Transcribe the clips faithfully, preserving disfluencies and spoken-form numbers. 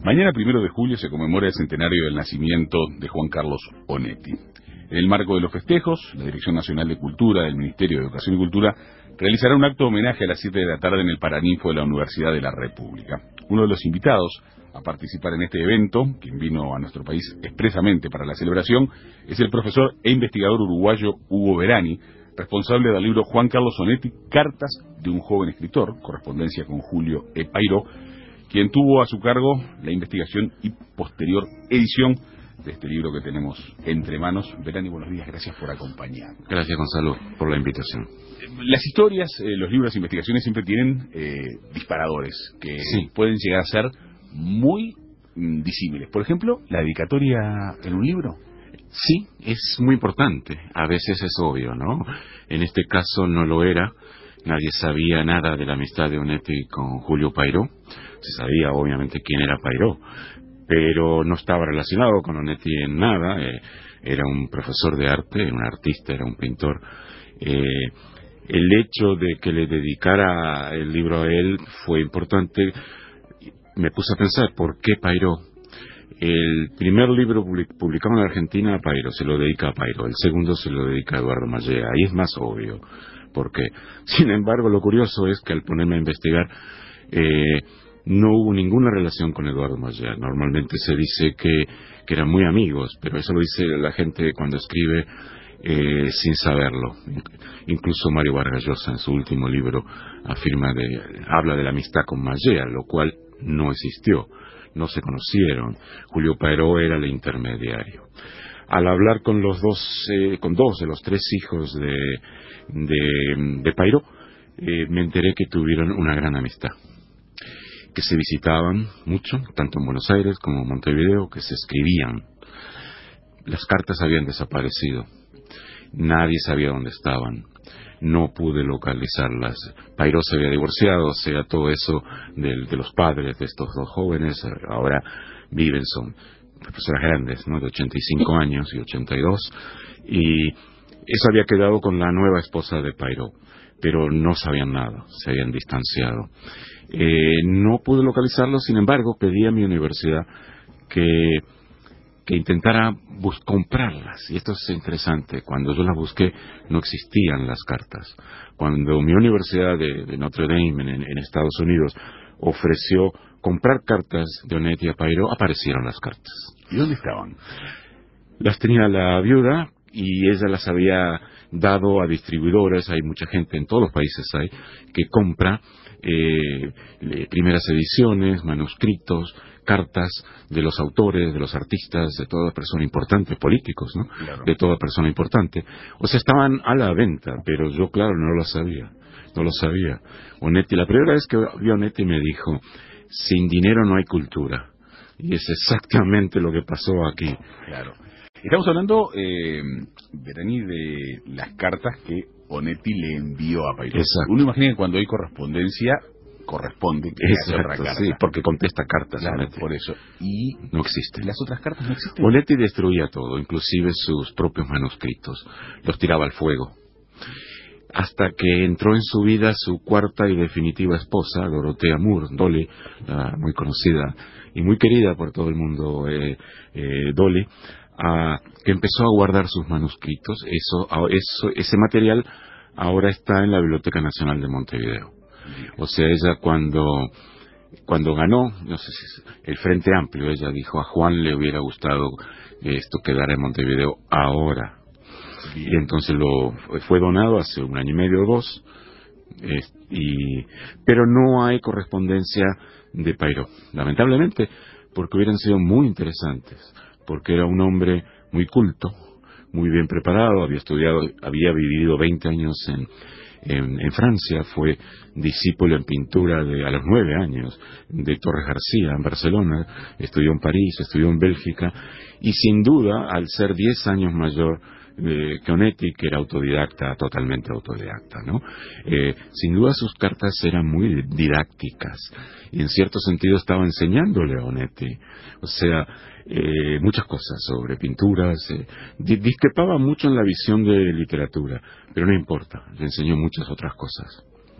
Mañana, primero de julio, se conmemora el centenario del nacimiento de Juan Carlos Onetti. En el marco de los festejos, la Dirección Nacional de Cultura del Ministerio de Educación y Cultura realizará un acto de homenaje a las siete de la tarde en el Paraninfo de la Universidad de la República. Uno de los invitados a participar en este evento, quien vino a nuestro país expresamente para la celebración, es el profesor e investigador uruguayo Hugo Verani, responsable del libro Juan Carlos Onetti, Cartas de un joven escritor, correspondencia con Julio E. Pairó, quien tuvo a su cargo la investigación y posterior edición de este libro que tenemos entre manos. Verani, buenos días, gracias por acompañarnos. Gracias, Gonzalo, por la invitación. Las historias, eh, los libros, las investigaciones siempre tienen eh, disparadores que sí. pueden llegar a ser muy mm, disímiles. Por ejemplo, la dedicatoria en un libro. Sí, es muy importante. A veces es obvio, ¿no? En este caso no lo era. Nadie sabía nada de la amistad de Onetti con Julio Pairó. Se sabía, obviamente, quién era Pairó, pero no estaba relacionado con Onetti en nada. Eh, era un profesor de arte, era un artista, era un pintor. Eh, el hecho de que le dedicara el libro a él fue importante. Me puse a pensar, ¿por qué Pairó? El primer libro publicado en la Argentina, Pairó, se lo dedica a Pairó. El segundo se lo dedica a Eduardo Mallea. Ahí es más obvio por qué. Sin embargo, lo curioso es que al ponerme a investigar, eh, no hubo ninguna relación con Eduardo Mallea. Normalmente se dice que, que eran muy amigos, pero eso lo dice la gente cuando escribe eh, sin saberlo. Incluso Mario Vargas Llosa, en su último libro, afirma de, habla de la amistad con Mallea, lo cual no existió. No se conocieron. Julio Pairó era el intermediario. Al hablar con los dos, eh, con dos de los tres hijos de, de, de Pairó, eh, me enteré que tuvieron una gran amistad, que se visitaban mucho, tanto en Buenos Aires como en Montevideo, que se escribían. Las cartas habían desaparecido. Nadie sabía dónde estaban. No pude localizarlas. Pairó se había divorciado, o sea, todo eso de, de los padres de estos dos jóvenes, ahora viven, son profesoras grandes, ¿no? De ochenta y cinco años y ochenta y dos, y eso había quedado con la nueva esposa de Pairó, pero no sabían nada, se habían distanciado. Eh, no pude localizarlos, sin embargo, pedí a mi universidad que que intentara comprarlas, y esto es interesante. Cuando yo las busqué no existían las cartas. Cuando mi universidad de, de Notre Dame en, en Estados Unidos ofreció comprar cartas de Onetti a Pairó, aparecieron las cartas. ¿Y dónde estaban? Las tenía la viuda y ella las había dado a distribuidores. Hay mucha gente, en todos los países hay, que compra eh, primeras ediciones, manuscritos, cartas de los autores, de los artistas, de toda persona importante, políticos, ¿no? Claro. De toda persona importante. O sea, estaban a la venta, pero yo, claro, no lo sabía. No lo sabía. Onetti, la primera vez que vi a Onetti me dijo, sin dinero no hay cultura. Y es exactamente lo que pasó aquí. Claro. Estamos hablando, eh, Verani, de las cartas que Onetti le envió a Pairó. Exacto. Uno imagina que cuando hay correspondencia, corresponde que hace otra carta. Sí, porque contesta cartas. Claro, Onetti. por eso. Y no existe. ¿Las otras cartas no existen? Onetti destruía todo, inclusive sus propios manuscritos. Los tiraba al fuego. Hasta que entró en su vida su cuarta y definitiva esposa, Dorotea Moore, Dolly, la muy conocida y muy querida por todo el mundo, eh, eh, Dolly, a, que empezó a guardar sus manuscritos. Eso, eso, ese material ahora está en la Biblioteca Nacional de Montevideo. O sea, ella cuando, cuando ganó, no sé si es el Frente Amplio, ella dijo, a Juan le hubiera gustado que esto quedara en Montevideo ahora. Bien. Y entonces lo fue donado hace un año y medio o dos, eh, y, pero no hay correspondencia de Pairó, lamentablemente, porque hubieran sido muy interesantes, porque era un hombre muy culto, muy bien preparado, había estudiado, había vivido veinte años en, en, en Francia, fue discípulo en pintura de, a los nueve años de Torres García en Barcelona, estudió en París, estudió en Bélgica, y sin duda, al ser diez años mayor Eh, que Onetti, que era autodidacta, totalmente autodidacta, ¿no? Eh, sin duda sus cartas eran muy didácticas y en cierto sentido estaba enseñándole a Onetti, o sea, eh, muchas cosas sobre pinturas, eh, di- discrepaba mucho en la visión de literatura, pero no importa, le enseñó muchas otras cosas.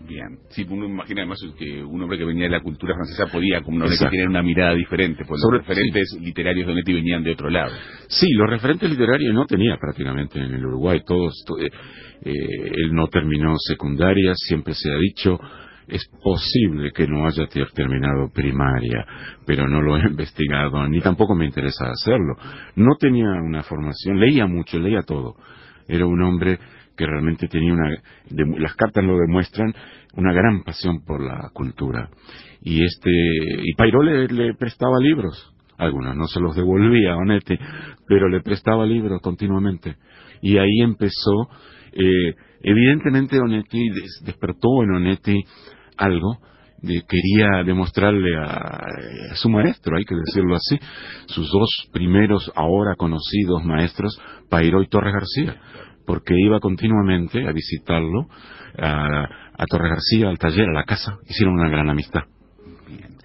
Bien, sí, uno imagina además que un hombre que venía de la cultura francesa podía, como Onetti, tener una mirada diferente, porque Sobre, los referentes sí. literarios de Onetti venían de otro lado. Sí, los referentes literarios no tenía prácticamente en el Uruguay, todos, to, eh, eh, él no terminó secundaria, siempre se ha dicho, es posible que no haya ter terminado primaria, pero no lo he investigado, ni tampoco me interesa hacerlo. No tenía una formación, leía mucho, leía todo, era un hombre que realmente tenía una, de, las cartas lo demuestran, una gran pasión por la cultura. Y este, y Pairó le, le prestaba libros, algunos no se los devolvía a Onetti, pero le prestaba libros continuamente. Y ahí empezó, eh, evidentemente Onetti des, despertó en Onetti algo, de, quería demostrarle a, a su maestro, hay que decirlo así, sus dos primeros ahora conocidos maestros, Pairó y Torres García, porque iba continuamente a visitarlo, a, a Torres García, al taller, a la casa, hicieron una gran amistad. Bien.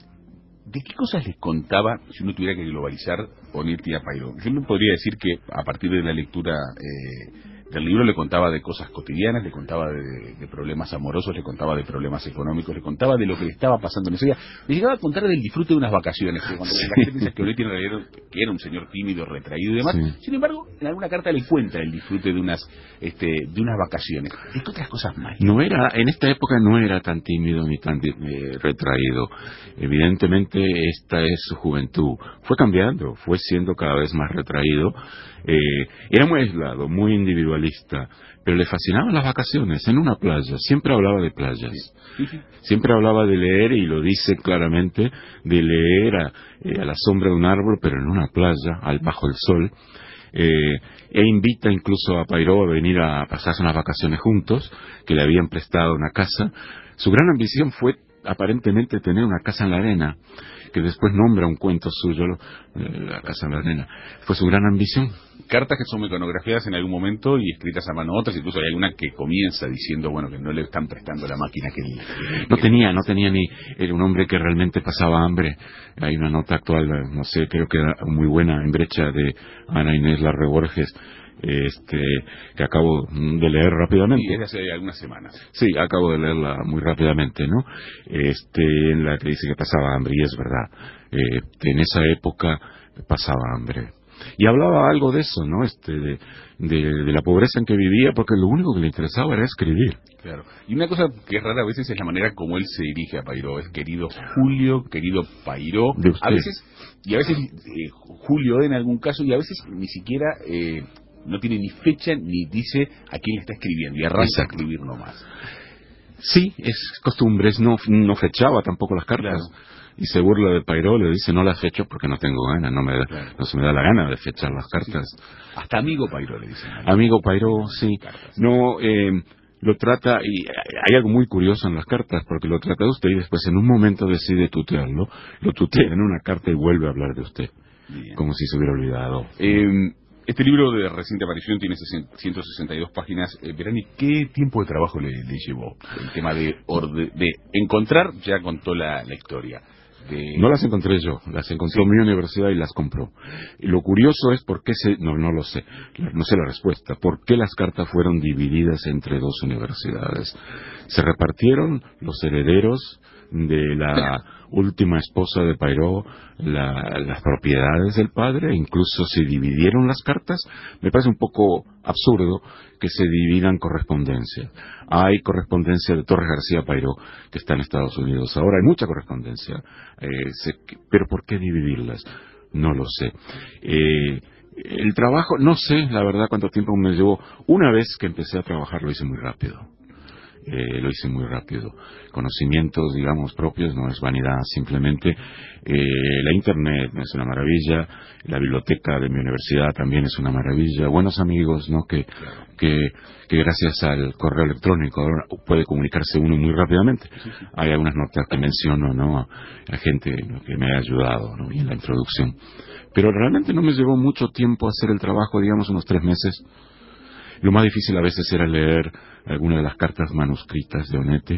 ¿De qué cosas les contaba, si uno tuviera que globalizar, Onetti a Pairó? Yo me podría decir que a partir de la lectura eh, del libro le contaba de cosas cotidianas, le contaba de, de problemas amorosos, le contaba de problemas económicos, le contaba de lo que le estaba pasando en esa vida. Le llegaba a contar del disfrute de unas vacaciones, que cuando sí. la gente piensa que Onetti en realidad que era un señor tímido, retraído y demás, sí. sin embargo, en alguna carta le cuenta el disfrute de unas este, de unas vacaciones. ¿De qué otras cosas más? No era, en esta época no era tan tímido ni tan eh, retraído. Evidentemente esta es su juventud. Fue cambiando, fue siendo cada vez más retraído. Eh, era muy aislado, muy individualista, pero le fascinaban las vacaciones en una playa. Siempre hablaba de playas. Sí, sí. Siempre hablaba de leer, y lo dice claramente, de leer a, eh, a la sombra de un árbol, pero en una playa, al bajo del sol. Eh, e invita incluso a Pairó a venir a pasarse unas vacaciones juntos, que le habían prestado una casa. Su gran ambición fue aparentemente tener una casa en la arena, que después nombra un cuento suyo, La casa en la arena. Fue su gran ambición. Cartas que son mecanografiadas en algún momento y escritas a mano, otras incluso hay alguna que comienza diciendo, bueno, que no le están prestando la máquina que él... No tenía, no tenía ni... Era un hombre que realmente pasaba hambre. Hay una nota actual, no sé, creo que era muy buena, en Brecha, de Ana Inés Larre Borges, este que acabo de leer rápidamente. Sí, es de hace algunas semanas. Sí, acabo de leerla muy rápidamente, ¿no? Este, en la que dice que pasaba hambre, y es verdad. Eh, en esa época pasaba hambre. Y hablaba algo de eso, ¿no? Este, de, de, de la pobreza en que vivía, porque lo único que le interesaba era escribir. Claro. Y una cosa que es rara a veces es la manera como él se dirige a Pairó. Es querido Julio, querido Pairó. A veces, y a veces eh, Julio en algún caso, y a veces ni siquiera... Eh, no tiene ni fecha ni dice a quién le está escribiendo y arranca Exacto. a escribir nomás. Sí, es costumbre, no, no fechaba tampoco las cartas. Claro. Y se burla de Pairó, le dice no las fecho porque no tengo ganas, no, me da, claro. no se me da la gana de fechar las cartas. Sí. Hasta amigo Pairó le dicen. Amigo Pairó, sí. Cartas. No, eh, lo trata, y hay algo muy curioso en las cartas, porque lo trata de usted y después en un momento decide tutearlo, lo tutea en una carta y vuelve a hablar de usted. Bien. Como si se hubiera olvidado. Eh, Este libro de reciente aparición tiene ciento sesenta y dos páginas. Eh, Verani, ¿qué tiempo de trabajo le, le llevó? El tema de, orde, de encontrar, ya contó la, la historia. De... No las encontré yo, las encontró sí. mi universidad y las compró. Y lo curioso es por qué se... No, no lo sé, no sé la respuesta. ¿Por qué las cartas fueron divididas entre dos universidades? Se repartieron los herederos de la última esposa de Pairó la, las propiedades del padre, incluso se dividieron las cartas. Me parece un poco absurdo que se dividan correspondencia. Hay correspondencia de Torres García Pairó, que está en Estados Unidos ahora, hay mucha correspondencia, eh, se, pero ¿por qué dividirlas? No lo sé. Eh, el trabajo, no sé la verdad cuánto tiempo me llevó. Una vez que empecé a trabajar lo hice muy rápido. Eh, lo hice muy rápido. Conocimientos, digamos, propios, no es vanidad, simplemente eh, la internet es una maravilla, la biblioteca de mi universidad también es una maravilla, buenos amigos, ¿no? Que, que, que gracias al correo electrónico ahora puede comunicarse uno muy rápidamente. Hay algunas notas que menciono, ¿no? A gente, ¿no?, que me ha ayudado, ¿no?, y en la introducción. Pero realmente no me llevó mucho tiempo hacer el trabajo, digamos unos tres meses. Lo más difícil a veces era leer alguna de las cartas manuscritas de Onetti,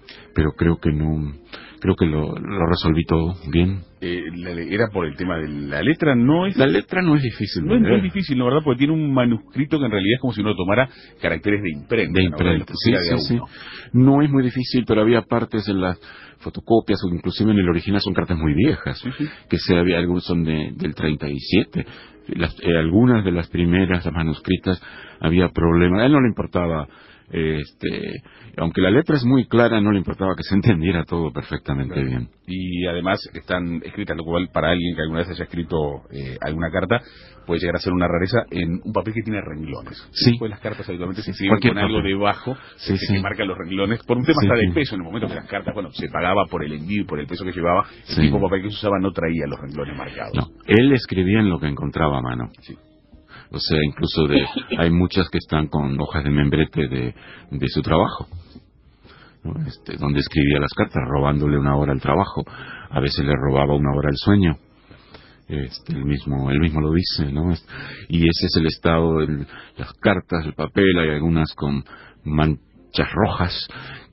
pero creo que no, creo que lo, lo resolví todo bien. Eh, la, era por el tema de la letra, no es... La letra no es difícil. No es muy difícil, ¿no? ¿Verdad? Porque tiene un manuscrito que en realidad es como si uno tomara caracteres de imprenta. De imprenta, ¿no? sí, sí, sí. No es muy difícil, pero había partes en las fotocopias o inclusive en el original son cartas muy viejas, sí, sí. que se había, algunos son de, del treinta y siete. Las, eh, algunas de las primeras, las manuscritas, había problemas. A él no le importaba, este, aunque la letra es muy clara, no le importaba que se entendiera todo perfectamente claro. bien. Y además están escritas, lo cual para alguien que alguna vez haya escrito eh, alguna carta, puede llegar a ser una rareza en un papel que tiene renglones. Sí. Después las cartas habitualmente sí, se escriben con papel. Algo debajo sí, que, sí. que marca los renglones, por un tema sí, hasta sí. de peso. En el momento que las cartas, bueno, se pagaba por el envío y por el peso que llevaba, el sí. tipo de papel que se usaba no traía los renglones marcados. No, él escribía en lo que encontraba a mano. Sí. O sea, incluso de, hay muchas que están con hojas de membrete de, de su trabajo, ¿no? Este, donde escribía las cartas, robándole una hora al trabajo. A veces le robaba una hora al sueño. Este, él mismo, él mismo lo dice, ¿no? Y ese es el estado de las cartas, el papel. Hay algunas con manchas rojas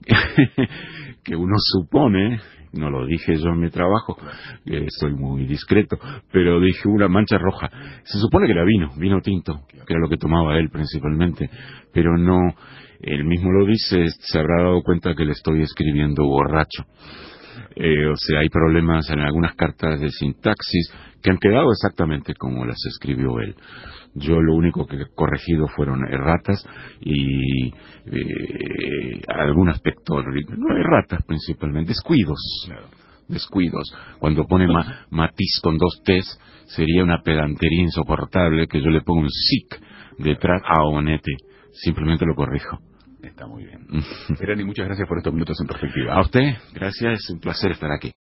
que uno supone. No lo dije yo en mi trabajo, eh, soy muy discreto, pero dije una mancha roja. Se supone que era vino, vino tinto, que era lo que tomaba él principalmente, pero no, él mismo lo dice, se habrá dado cuenta que le estoy escribiendo borracho. Eh, o sea, hay problemas en algunas cartas de sintaxis que han quedado exactamente como las escribió él. Yo lo único que he corregido fueron erratas y eh, algún aspecto, no erratas principalmente, descuidos, claro. descuidos. Cuando pone ma, matiz con dos T's sería una pedantería insoportable que yo le pongo un sic detrás a Onetti, simplemente lo corrijo. Está muy bien. Erani, muchas gracias por estos minutos en perspectiva. A usted, gracias, es un placer estar aquí.